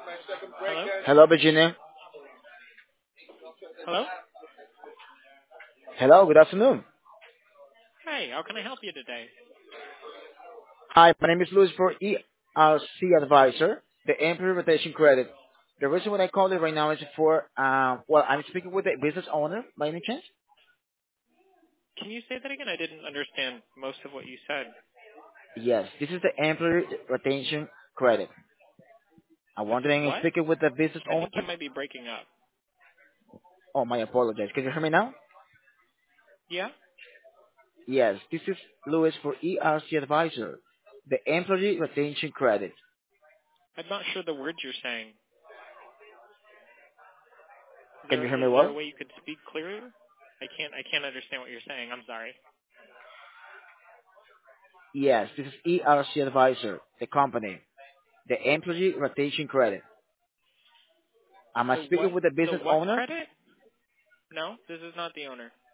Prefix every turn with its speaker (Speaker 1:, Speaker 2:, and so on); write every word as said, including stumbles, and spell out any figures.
Speaker 1: Hello?
Speaker 2: Hello, Virginia.
Speaker 1: Hello?
Speaker 2: Hello, good afternoon.
Speaker 1: Hi, how can I help you today?
Speaker 2: Hi, my name is Luis for E R C Advisor, the Employee Rotation Credit. The reason why I called it right now is for, um, well, I'm speaking with the business owner, by any chance?
Speaker 1: Can you say that again? I didn't understand most of what you said.
Speaker 2: Yes, this is the Employee Rotation Credit. I'm
Speaker 1: This is
Speaker 2: wondering if
Speaker 1: what?
Speaker 2: speaking with the business
Speaker 1: I
Speaker 2: owner.
Speaker 1: think you might be breaking up.
Speaker 2: Oh, my apologies. Can you hear me now?
Speaker 1: Yeah?
Speaker 2: Yes, this is Luis for E R C Advisor, the Employee Retention Credit.
Speaker 1: I'm not sure the words you're saying. Is
Speaker 2: Can
Speaker 1: there
Speaker 2: you hear me
Speaker 1: is there a
Speaker 2: well?
Speaker 1: way you could speak clearer? I can't I can't understand what you're saying. I'm sorry.
Speaker 2: Yes, this is E R C Advisor, the company, the Employee Rotation Credit. Am I
Speaker 1: The
Speaker 2: speaking
Speaker 1: what
Speaker 2: with the
Speaker 1: the
Speaker 2: business
Speaker 1: what
Speaker 2: owner?
Speaker 1: credit? No, this is not the owner.